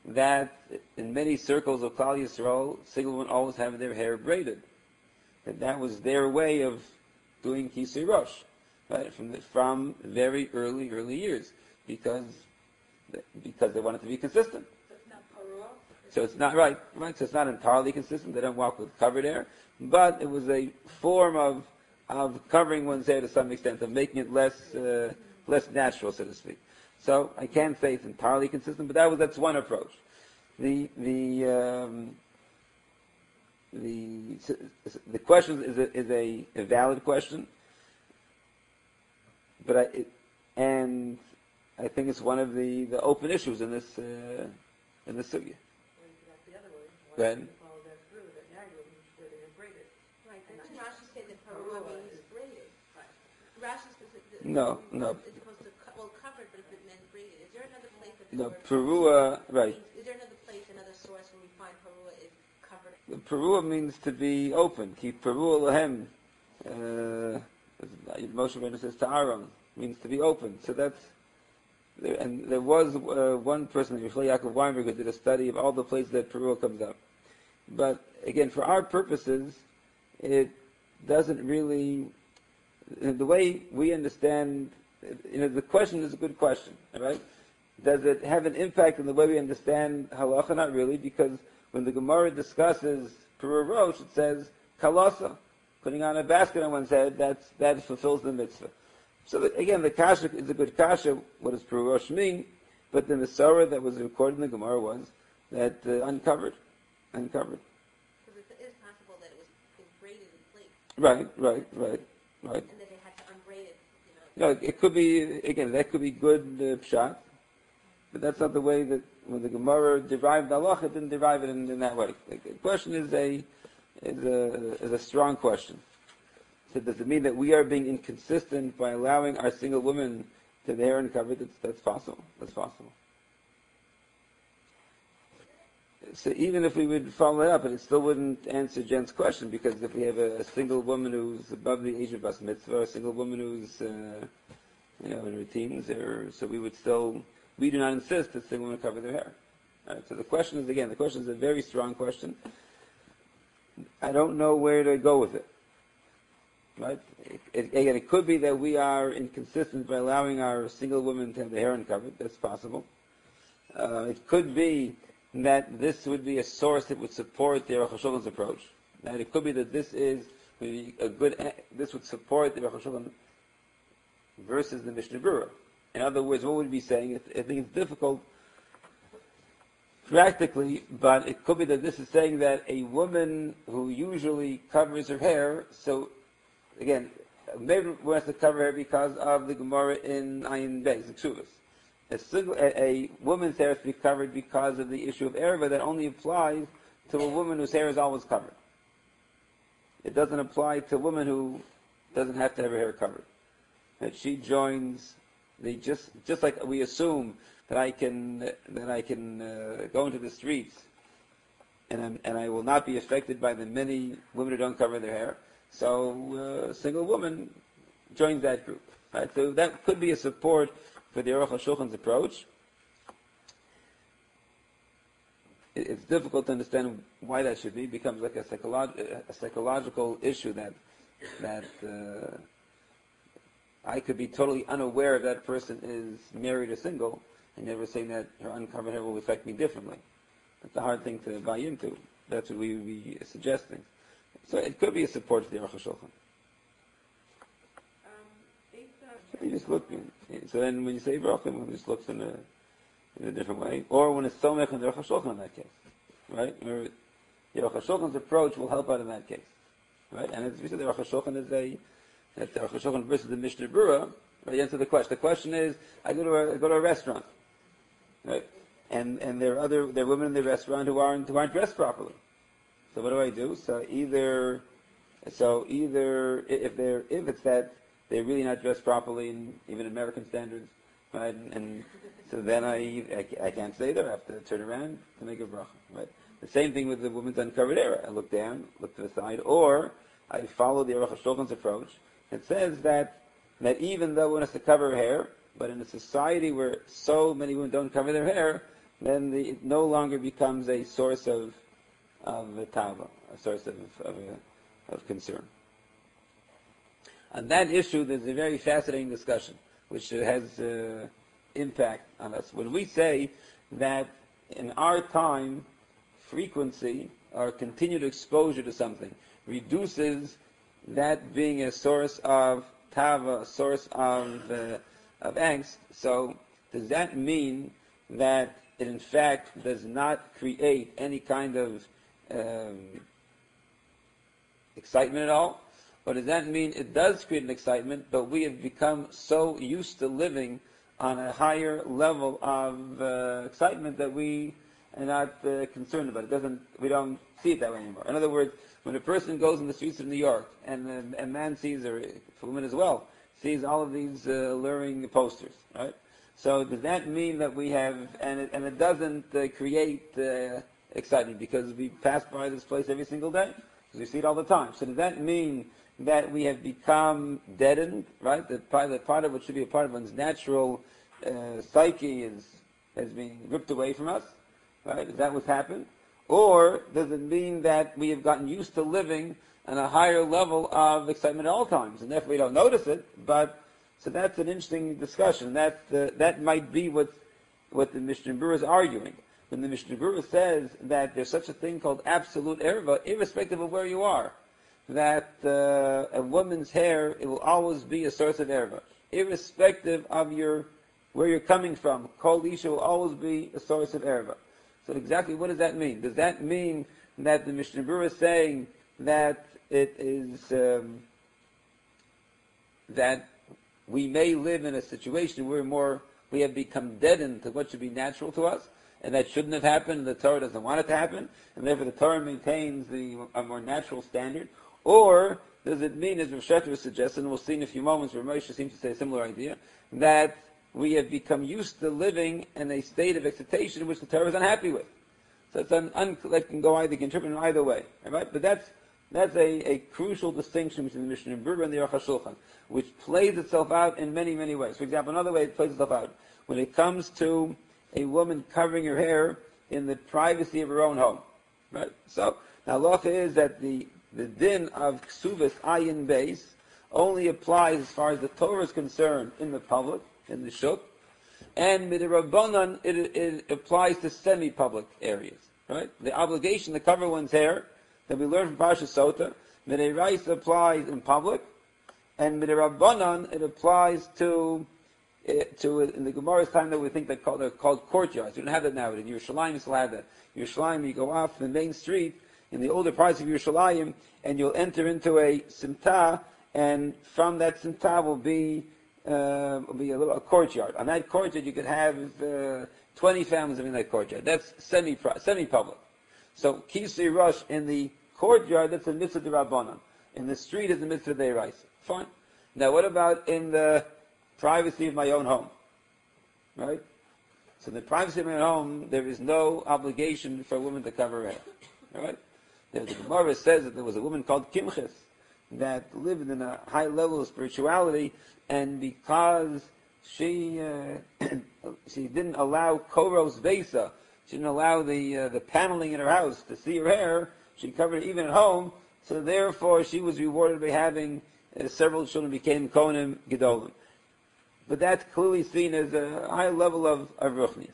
that in many circles of Klal Yisrael, single women always have their hair braided. That that was their way of doing Kisei Rosh, right? From the, from very early, early years, because because they wanted to be consistent. So it's not right, right? So it's not entirely consistent. They don't walk with covered hair, but it was a form of of covering one's hair to some extent, of making it less uh, less natural, so to speak. So I can't say it's entirely consistent, but that was that's one approach. The the um, the the question is a, is a, a valid question, but I it, and I think it's one of the, the open issues in this uh, in this sugya. Go ahead. No, no. It's supposed to co- well covered, but if it meant braided, is there another place that the No, word perua, right. Is there another place, another source where we find perua is covered? The perua means to be open. Keep perua lahem. Uh, Moshe Rabbeinu says to Aaron, means to be open. So that's, and there was uh, one person, Yisrael Yaakov Weinberg, who did a study of all the places that perua comes up. But again, for our purposes, it doesn't really, the way we understand, you know, the question is a good question, all right? Does it have an impact on the way we understand halacha? Not really, because when the Gemara discusses perua rosh, it says kalasa, putting on a basket on one's head. That's that fulfills the mitzvah. So that, again, the kasha is a good kasha. What does perua rosh mean? But the Masorah that was recorded in the Gemara was that uh, uncovered, uncovered. So it is possible that it was braided in place. Right, right, right, right. And that they had to unbraid it. You know. No, it could be, again, that could be good uh, pshat, but that's not the way that when the Gemara derived halacha, it didn't derive it in, in that way. The question is a is a is a strong question. So does it mean that we are being inconsistent by allowing our single women to have their hair uncovered? That's, that's possible. That's possible. So even if we would follow it up, and it still wouldn't answer Jen's question, because if we have a, a single woman who's above the age of bas mitzvah, a single woman who's uh, you know in her teens, or so we would still we do not insist that single women cover their hair. All right, so the question is again, the question is a very strong question. I don't know where to go with it. Right? It, it, again, it could be that we are inconsistent by allowing our single women to have their hair uncovered. That's possible. Uh, it could be that this would be a source that would support the Aruch HaShulchan's approach. Now, it could be that this is a good. This would support the Aruch HaShulchan versus the Mishnah Berurah. In other words, what would we be saying? I think it's difficult practically, but it could be that this is saying that a woman who usually covers her hair, so again, maybe wants to cover her because of the Gemara in Ayin Beis, the Ksuvas. A, single, a, a woman's hair has to be covered because of the issue of erva that only applies to a woman whose hair is always covered. It doesn't apply to a woman who doesn't have to have her hair covered. That she joins the just just like we assume that I can that I can uh, go into the streets and I'm, and I will not be affected by the many women who don't cover their hair. So uh, a single woman joins that group. Right? So that could be a support for the Aruch HaShulchan's approach. It, it's difficult to understand why that should be. It becomes like a, psycholo- a psychological issue that that uh, I could be totally unaware if that person is married or single, and never saying that her uncovered hair will affect me differently. That's a hard thing to buy into. That's what we would be suggesting. So it could be a support for the Aruch HaShulchan. So you just look. So then, when you say brachim, it just looks in a in a different way, or when it's somech in the Aruch HaShulchan in that case, right? Or the Aruch HaShulchan's approach will help out in that case, right? And as we said, the Aruch HaShulchan is a that the Aruch HaShulchan versus the Mishnah Berurah. Right? You answer the question. The question is, I go to a, I go to a restaurant, right? And and there are other there are women in the restaurant who aren't who aren't dressed properly. So what do I do? So either, so either if they're if it's that they're really not dressed properly, in even American standards, right? And, and so then I, I I can't stay there. I have to turn around to make a bracha, right? The same thing with the woman's uncovered hair. I look down, look to the side, or I follow the Aruch HaShulchan's approach. It says that that even though one has to cover her hair, but in a society where so many women don't cover their hair, then the, it no longer becomes a source of of a tava, a source of of, a, of concern. On that issue, there's a very fascinating discussion, which has uh, impact on us. When we say that in our time, frequency or continued exposure to something reduces that being a source of tava, a source of uh, of angst, so does that mean that it in fact does not create any kind of um, excitement at all? Or does that mean it does create an excitement, but we have become so used to living on a higher level of uh, excitement that we are not uh, concerned about it? Doesn't we don't see it that way anymore? In other words, when a person goes in the streets of New York and uh, a man sees, or a woman as well, sees all of these uh, alluring posters, right? So does that mean that we have, and it, and it doesn't uh, create uh, excitement because we pass by this place every single day, because we see it all the time. So does that mean that we have become deadened, right? That part, that part of what should be a part of one's natural uh, psyche is has been ripped away from us, right? Is that what's happened? Or does it mean that we have gotten used to living on a higher level of excitement at all times, and therefore we don't notice it? But so that's an interesting discussion. That uh, that might be what what the Mishnah Berurah is arguing. When the Mishnah Berurah says that there's such a thing called absolute erva, irrespective of where you are, that uh, a woman's hair, it will always be a source of erva, irrespective of your where you're coming from. Kol isha will always be a source of erva. So exactly what does that mean? Does that mean that the Mishnah Berurah is saying that it is um, that we may live in a situation where more we have become deadened to what should be natural to us, and that shouldn't have happened, and the Torah doesn't want it to happen, and therefore the Torah maintains the a more natural standard? Or does it mean, as Rav Shechter was suggesting, and we'll see in a few moments where Moshe seems to say a similar idea, that we have become used to living in a state of excitation which the Torah is unhappy with? So it's an un, that can go either, can interpret in either way, right? But that's that's a, a crucial distinction between the Mishnah Berurah and the Aruch HaShulchan, which plays itself out in many, many ways. For example, another way it plays itself out, when it comes to a woman covering her hair in the privacy of her own home, right? So, now halacha is that the, the din of ksuvas ayin beis only applies as far as the Torah is concerned in the public, in the shuk, and midirabbanan it, it applies to semi-public areas, right? The obligation to cover one's hair that we learn from Parashat Sota, midiraisa applies in public, and midirabbanan it applies to It, to in the Gemara's time that we think they're called, they're called courtyards. We don't have that now. In Yerushalayim, you still have that. In Yerushalayim, you go off the main street in the older parts of Yerushalayim, and you'll enter into a simta, and from that simta will be uh, will be a little a courtyard. On that courtyard, you could have uh, twenty families in that courtyard. That's semi semi public. So kisei rush in the courtyard, that's a mitzvah d'Rabbanan. In the street is a mitzvah d'Oraisa. Fine. Now, what about in the privacy of my own home, right? So in the privacy of my own home, there is no obligation for a woman to cover her hair, all right? The Gemara says that there was a woman called Kimches that lived in a high level of spirituality, and because she uh, she didn't allow koros besa, she didn't allow the uh, the paneling in her house to see her hair, she covered it even at home. So therefore, she was rewarded by having uh, several children became kohanim gedolim. But that's clearly seen as a high level of, of ruchnius.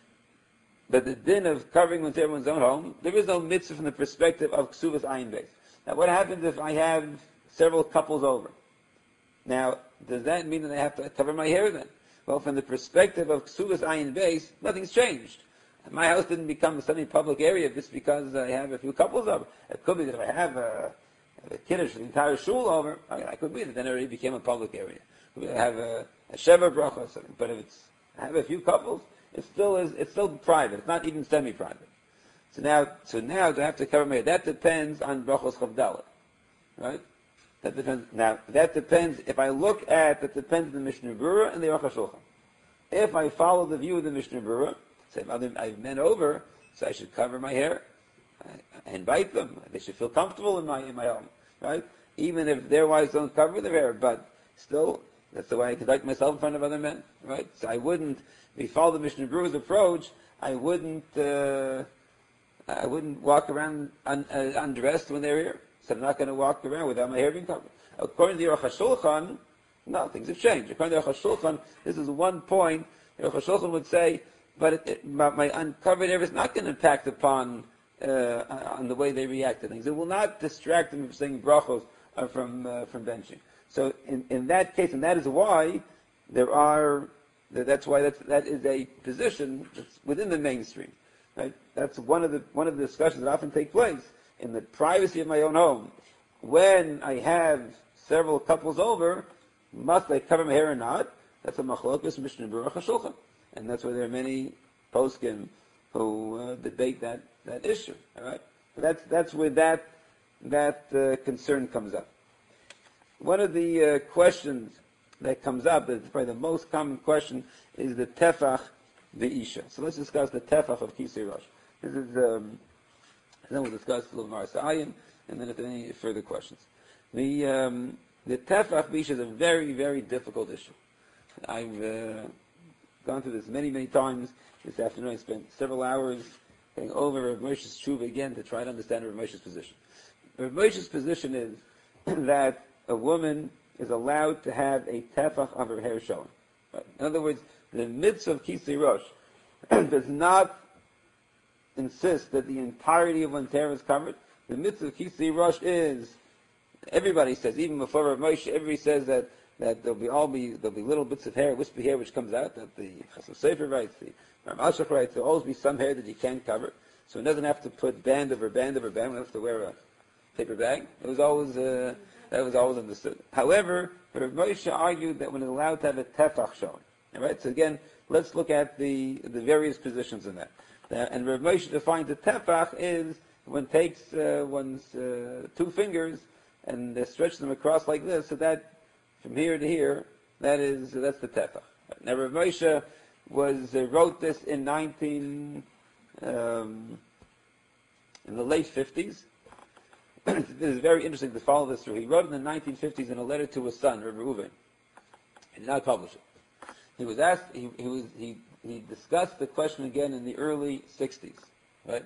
But the din of covering one's everyone's own home, there is no mitzvah from the perspective of ksuvas ayin beis. Now, what happens if I have several couples over? Now, does that mean that I have to cover my hair then? Well, from the perspective of ksuvas ayin beis, nothing's changed. My house didn't become a semi-public area just because I have a few couples over. It could be that if I have a, a kiddush for the entire shul over, I, I could be that then it already became a public area. I have a, a sheva bracha or something. But if it's I have a few couples, it still is it's still private. It's not even semi-private. So now, so now to have to cover my hair, that depends on brachos chavdalit, right? That depends. Now that depends. If I look at that depends on the Mishnah Berurah and the Aruch HaShulchan. If I follow the view of the Mishnah Berurah, say I have men over, so I should cover my hair. I, I invite them. They should feel comfortable in my in my home, right? Even if their wives don't cover their hair, but still. That's the way I conduct myself in front of other men, right? So I wouldn't, if we follow the Mishnah Berurah's approach, I wouldn't, uh, I wouldn't walk around un, uh, undressed when they're here. So I'm not going to walk around without my hair being covered. According to the Aruch HaShulchan, no, things have changed. According to the Aruch HaShulchan, this is one point. The Aruch HaShulchan would say, but it, it, my, my uncovered hair is not going to impact upon uh, on the way they react to things. It will not distract them from saying brachos or from uh, from benching. So in, in that case, and that is why there are. That's why that's, that is a position that's within the mainstream. Right? That's one of the one of the discussions that often take place in the privacy of my own home. When I have several couples over, must I cover my hair or not? That's a machlokas Mishnah Baruch HaShulchan, and that's why there are many poskim who uh, debate that, that issue. All right, so that's that's where that that uh, concern comes up. One of the uh, questions that comes up, that's probably the most common question, is the tefach v'isha. So let's discuss the tefach of kisei rosh. This is um, then we'll discuss a little more Ayin, and then if there are any further questions. The um, the tefach v'isha is a very very difficult issue. I've uh, gone through this many, many times. This afternoon I spent several hours going over Rav Moshe's tshuva again to try to understand Rav Moshe's position. Rav Moshe's position is that a woman is allowed to have a tefach of her hair showing. Right? In other words, the mitzvah of kisei rosh does not insist that the entirety of one's hair is covered. The mitzvah of kisei rosh is, everybody says, even before Rav Moshe, everybody says that that there'll be all be there'll be little bits of hair, wispy hair, which comes out. That the Chasam Sofer writes, the Ram Ashach writes, there'll always be some hair that you can't cover. So it doesn't have to put band over band over band. We don't have to wear a paper bag. It was always uh, that was always understood. However, Rav Moshe argued that when it's allowed to have a tefach showing. All right. So again, let's look at the the various positions in that. Uh, and Rav Moshe defines the tefach is one takes uh, one's uh, two fingers and uh, stretches them across like this, so that from here to here, that is that's the tefach. Now Rav Moshe was uh, wrote this in nineteen um, in the late fifties. This is very interesting to follow this through. He wrote it in the nineteen fifties in a letter to his son, Rav Reuven. He did not publish it. He was asked. He, he was he he discussed the question again in the early sixties. Right?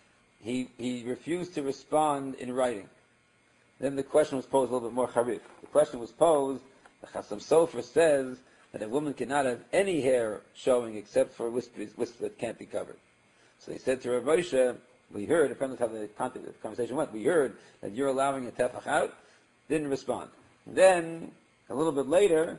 He he refused to respond in writing. Then the question was posed a little bit more charif. The question was posed, the Chasam Sofer says that a woman cannot have any hair showing except for wisps that can't be covered. So he said to Rav Moshe, we heard, depending on how the conversation went, we heard that you're allowing a tefach out. Didn't respond. Then, a little bit later,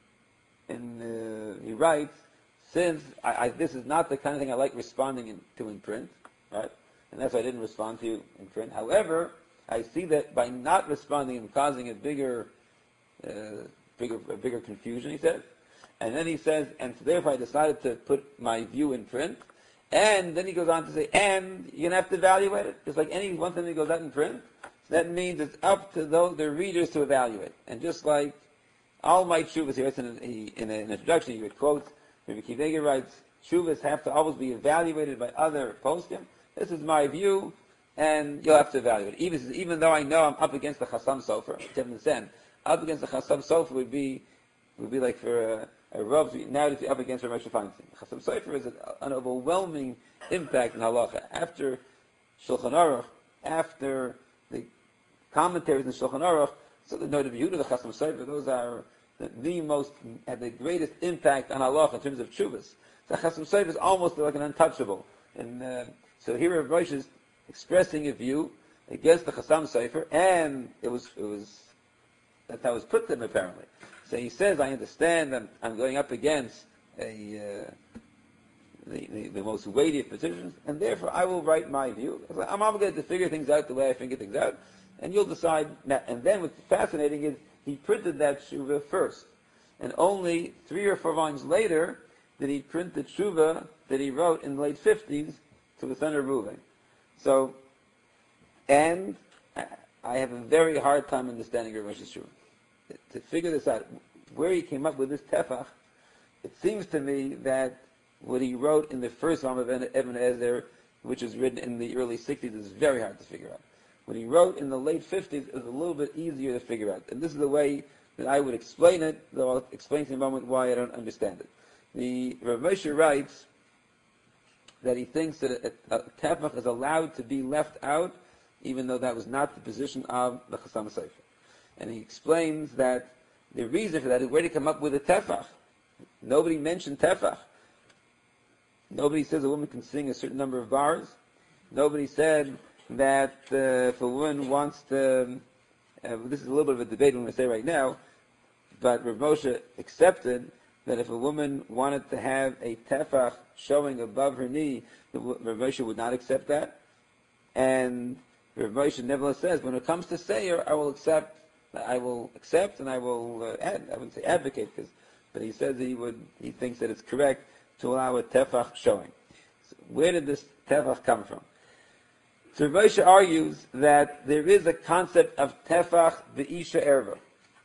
in, uh, he writes, since I, I, this is not the kind of thing I like responding in, to in print, right? And that's why I didn't respond to you in print. However, I see that by not responding and causing a bigger, uh, bigger, a bigger confusion, he says. And then he says, and so therefore I decided to put my view in print. And then he goes on to say, and you're going to have to evaluate it. Just like any one thing that goes out in print. So that means it's up to those, the readers to evaluate. And just like all my tshuvas here, in, in, in an introduction, he would quote, Rabbi Akiva Eiger writes, tshuvas have to always be evaluated by other poskim. This is my view. And you'll have to evaluate it. Even, even though I know I'm up against the Chasam Sofer, to understand, up against the Chasam Sofer would be would be like for a, a Rav, now to be up against Rav Moshe Feinstein. Chasam Sofer is a, an overwhelming impact in halacha. After Shulchan Aruch, after the commentaries in Shulchan Aruch, so the Noda B'Yehuda, the Chasam Sofer, those are the, the most, have the greatest impact on halacha in terms of tshuvas. So Chasam Sofer is almost like an untouchable. And uh, so here Rav Moshe is expressing a view against the Chasam Sofer, and it was it was that's how it was put to him apparently. So he says, I understand I'm, I'm going up against a uh, the, the, the most weighty of positions, and therefore I will write my view. I'm obligated to figure things out the way I figure things out, and you'll decide. Now, and then what's fascinating is he printed that tshuva first, and only three or four lines later did he print the tshuva that he wrote in the late fifties to the son of Reuven. So, and I have a very hard time understanding Rav Moshe's tshuva. To figure this out, where he came up with this tefach, it seems to me that what he wrote in the first volume of Ibn Ezer, which was written in the early sixties, is very hard to figure out. What he wrote in the late fifties is a little bit easier to figure out. And this is the way that I would explain it, though I'll explain to you in a moment why I don't understand it. The Rav Moshe writes that he thinks that a, a, a tefach is allowed to be left out, even though that was not the position of the Chassam Sofer. And he explains that the reason for that is where to come up with a tefach. Nobody mentioned tefach. Nobody says a woman can sing a certain number of bars. Nobody said that uh, if a woman wants to, uh, this is a little bit of a debate I'm going to say right now, but Rav Moshe accepted that if a woman wanted to have a tefach showing above her knee, Rav Moshe would not accept that. And Rav Moshe nevertheless says, when it comes to Seir, I will accept, I will accept and I will, uh, ad, I wouldn't say advocate, because, but he says that he would, he thinks that it's correct to allow a tefach showing. So where did this tefach come from? So Rav Moshe argues that there is a concept of tefach v'isha erva.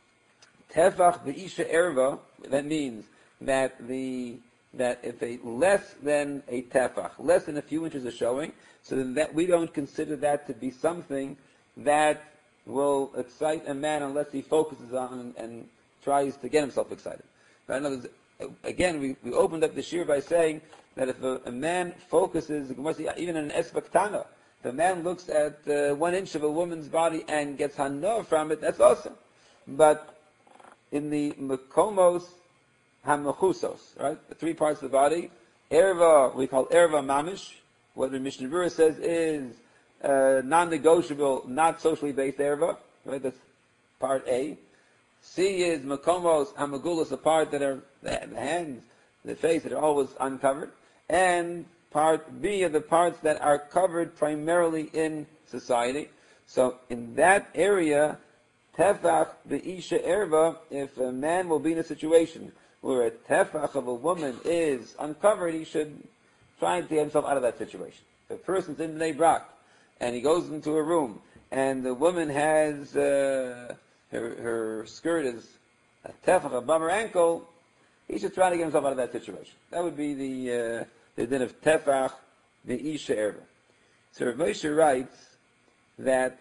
Tefach v'isha erva, that means that the that if a less than a tefach, less than a few inches of showing, so then that we don't consider that to be something that will excite a man unless he focuses on and, and tries to get himself excited. Right? In other words, again, we, we opened up the shir by saying that if a, a man focuses, even in an espektana, if a man looks at uh, one inch of a woman's body and gets hana from it, that's awesome. But in the mekomos hamachusos, right, the three parts of the body, erva, we call erva mamish, what the Mishnah Berurah says is uh, non-negotiable, not socially based erva, right, that's part A. C is mekomos hamagulos, the part that are the, the hands, the face that are always uncovered, and part B are the parts that are covered primarily in society. So in that area, tefach be'isha erva, if a man will be in a situation where a tefach of a woman is uncovered, he should try to get himself out of that situation. If a person's in Bnei Brak, and he goes into a room, and the woman has, uh, her, her skirt is a tefach above her ankle, he should try to get himself out of that situation. That would be the, uh, the din of tefach be'isha erva. So Rav Moshe writes that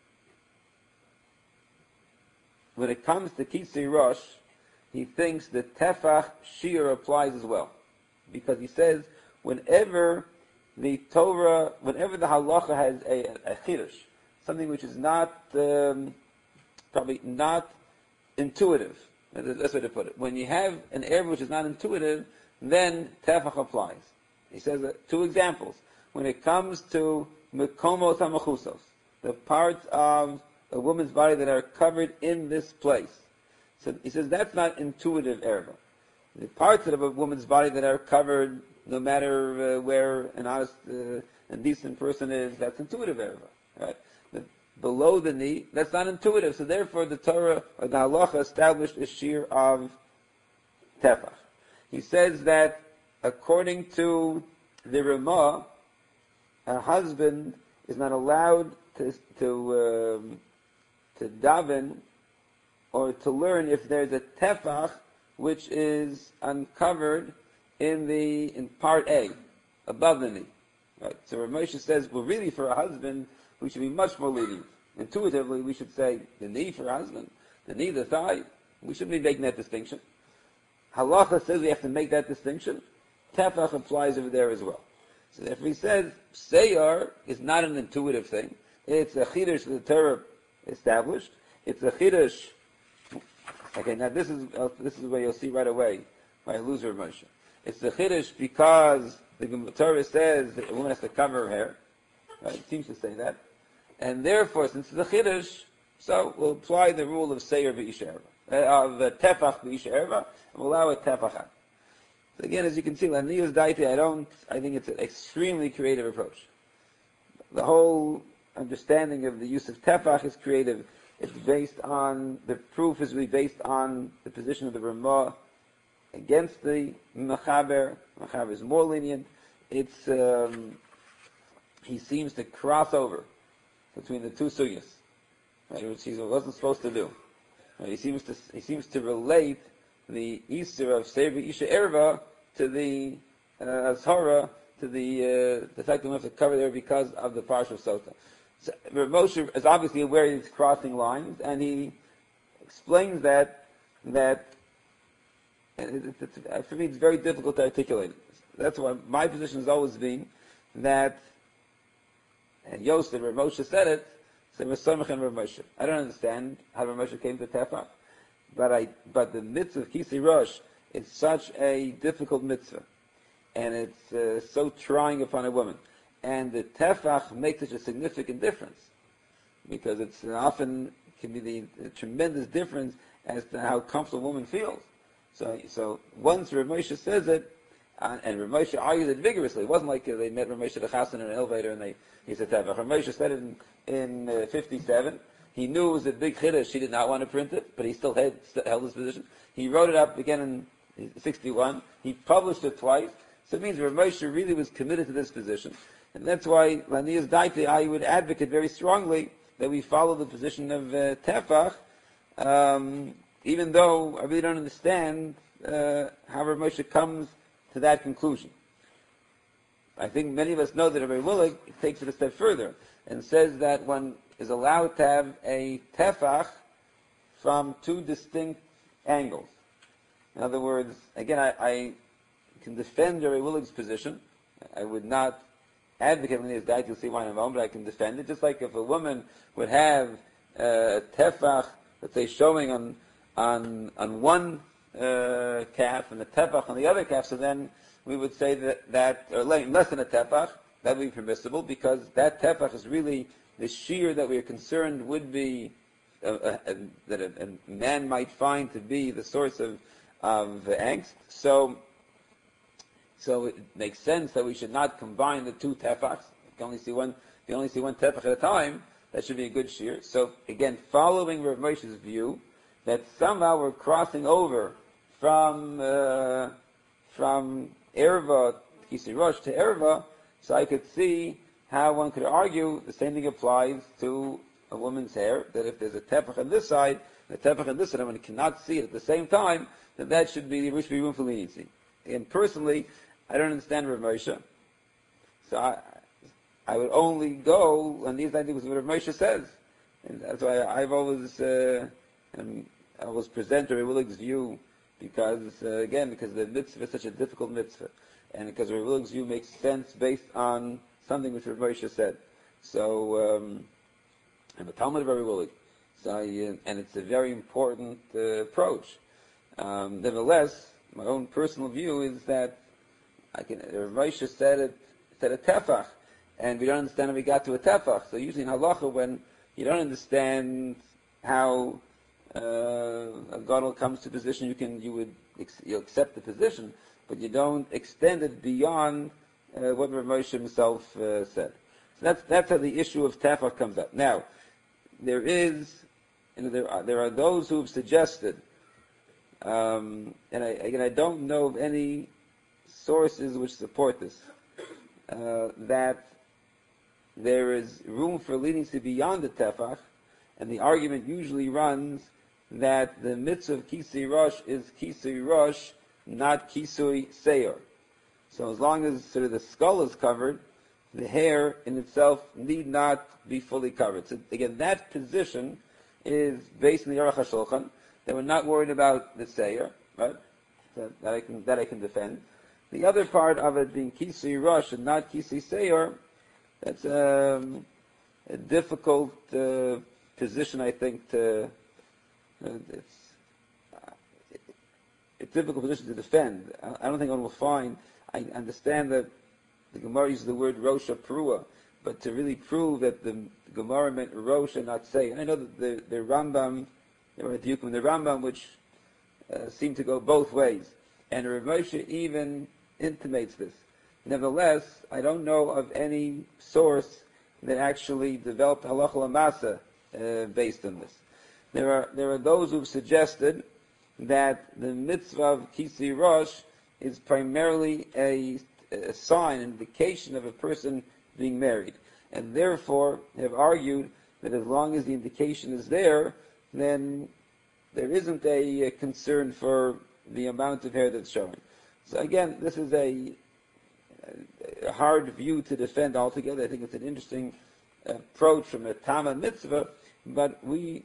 when it comes to Kisei Rosh, he thinks that tefach shir applies as well, because he says whenever the Torah, whenever the halacha has a, a, a chidush, something which is not um, probably not intuitive, that's the best way to put it. When you have an erva which is not intuitive, then tefach applies. He says uh, two examples. When it comes to mekomos hamachusos, the parts of a woman's body that are covered in this place. So he says that's not intuitive erva. The parts of a woman's body that are covered, no matter uh, where an honest uh, and decent person is, that's intuitive erva. Right? The, below the knee, that's not intuitive. So therefore, the Torah or the halacha established a shear of tefach. He says that according to the Ramah, a husband is not allowed to to um, to daven or to learn if there's a tefach which is uncovered in the in part A, above the knee. Right? So Rav Moshe says, well, really for a husband, we should be much more lenient. Intuitively, we should say the knee for a husband, the knee, the thigh. We shouldn't be making that distinction. Halacha says we have to make that distinction. Tefach applies over there as well. So therefore he says, Seyar is not an intuitive thing. It's a chidush the Torah established. It's a chidush. Okay, now this is uh, this is where you'll see right away why I lose Rav Moshe. It's the chidush because the Torah says that a woman has to cover her hair. Right? It seems to say that. And therefore, since it's a chidush, so we'll apply the rule of Seyar v'isha erva, uh, of uh, tefach v'isha erva, and we'll allow a tefach. So again, as you can see, Laniyus Daiti, I don't, I think it's an extremely creative approach. The whole understanding of the use of tefach is creative. It's based on, the proof is really based on the position of the Ramah against the Mechaber. Mechaber is more lenient. It's, um, he seems to cross over between the two sugyas, right, which he wasn't supposed to do. Right, he seems to, he seems to relate the Easter of Seir Isha Erva to the uh, Azhara, to the uh, the fact that we have to cover there because of the Parsha of Sota. So, Rav Moshe is obviously aware he's crossing lines, and he explains that that and it, it, it, for me it's very difficult to articulate. that's why my position has always been that, and Yosef, Rav Moshe said it, so Rav Samach and Rav Moshe. I don't understand how Rav Moshe came to Tefach, but I, but the mitzvah of Kisei Rosh is such a difficult mitzvah, and it's uh, so trying upon a woman, and the Tefach makes such a significant difference, because it's often can be the, the tremendous difference as to how comfortable a woman feels. So, so once Rav Moshe says it, uh, and Rav Moshe argued it vigorously. It wasn't like uh, they met Rav Moshe the Chassan in an elevator and they he said Tefach. Rav Moshe said it in, in uh, fifty-seven. He knew it was a big chiddush. She did not want to print it, but he still had, still held his position. He wrote it up again in sixty-one. He published it twice. So it means Rav Moshe really was committed to this position. And that's why, Lanias Daite, I would advocate very strongly that we follow the position of uh, Tefach, um, even though I really don't understand uh, how Rav Moshe comes to that conclusion. I think many of us know that Rabbi Willig takes it a step further and says that one is allowed to have a Tefach from two distinct angles. In other words, again, I, I can defend Rabbi Willig's position. I would not advocate when he has died, you'll see why in a moment, but I can defend it. Just like if a woman would have uh, a Tefach, let's say, showing on on on one uh, calf and a Tefach on the other calf, so then we would say that, that or less than a Tefach, that would be permissible, because that Tefach is really the shear that we are concerned would be, uh, uh, uh, that a, a man might find to be the source of, of angst. So, so it makes sense that we should not combine the two Tefachs. You can only see one, if you only see one Tefach at a time, that should be a good shear. So again, following Rav Moshe's view, that somehow we're crossing over from, uh, from Erva, Kisei Rosh to Erva, so I could see how one could argue the same thing applies to a woman's hair, that if there's a tefach on this side, and a tefach on this side, and one cannot see it at the same time, then that should be, there should be room for leniency. And personally, I don't understand Rav Moshe. So I, I would only go on these ideas what Rav Moshe says. And that's why I've always, uh, um, I always present Rav Willig's view, because, uh, again, because the mitzvah is such a difficult mitzvah. And because Rav Willig's view makes sense based on something which Rav Moshe said. So, um, I'm a Talmud of Rav Willig. So I, uh, and it's a very important uh, approach. Um, nevertheless, my own personal view is that I can, Rav Moshe said it, said a tefach, and we don't understand how we got to a tefach. So usually in halacha, when you don't understand how uh, a gadol comes to position, you can, you would, you accept the position, but you don't extend it beyond uh, what Rav Moshe himself uh, said. So that's that's how the issue of tefach comes up. Now, there is, you know, there are there are those who have suggested, um, and I, again, I don't know of any sources which support this, uh, that there is room for leniency beyond the tefach, and the argument usually runs that the mitzvah of Kisei Rosh is Kisei Rosh, not Kisui Seyor. So as long as sort of the skull is covered, the hair in itself need not be fully covered. So again, that position is based on the Aruch HaShulchan, that we're not worried about the Seyor, right? That, that I can that I can defend. The other part of it being Kisui Rosh and not Kisui Seyor, that's um, a difficult uh, position, I think, to uh, it's a difficult position to defend. I don't think one will find. I understand that the Gemara uses the word Rosha Perua, but to really prove that the Gemara meant Rosha, not say. And I know that the, the Rambam, there were Dukum, the Rambam, which uh, seem to go both ways. And Rav Moshe even intimates this. Nevertheless, I don't know of any source that actually developed halacha l'masa uh, based on this. There are there are those who've suggested that the mitzvah of Kisei Rosh is primarily a, a sign, an indication of a person being married, and therefore have argued that as long as the indication is there, then there isn't a, a concern for the amount of hair that's showing. So again, this is a, a hard view to defend altogether. I think it's an interesting approach from a Tama mitzvah, but we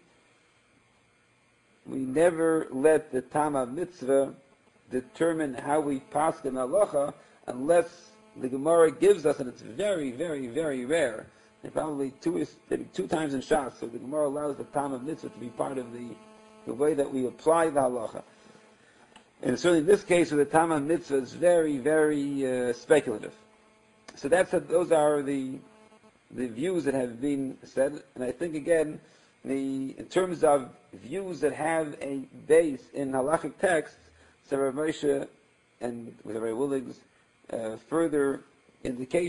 we never let the Tama mitzvah determine how we paskin halacha unless the Gemara gives us, and it's very, very, very rare, and probably two, maybe two times in Shas, so the Gemara allows the Tam of Mitzvah to be part of the, the way that we apply the halacha. And certainly in this case with the Tam of Mitzvah, it's very, very uh, speculative. So that's a, those are the the views that have been said, and I think again, the in terms of views that have a base in halachic texts, so Rav Moshe and with Rav Willig's uh, further indication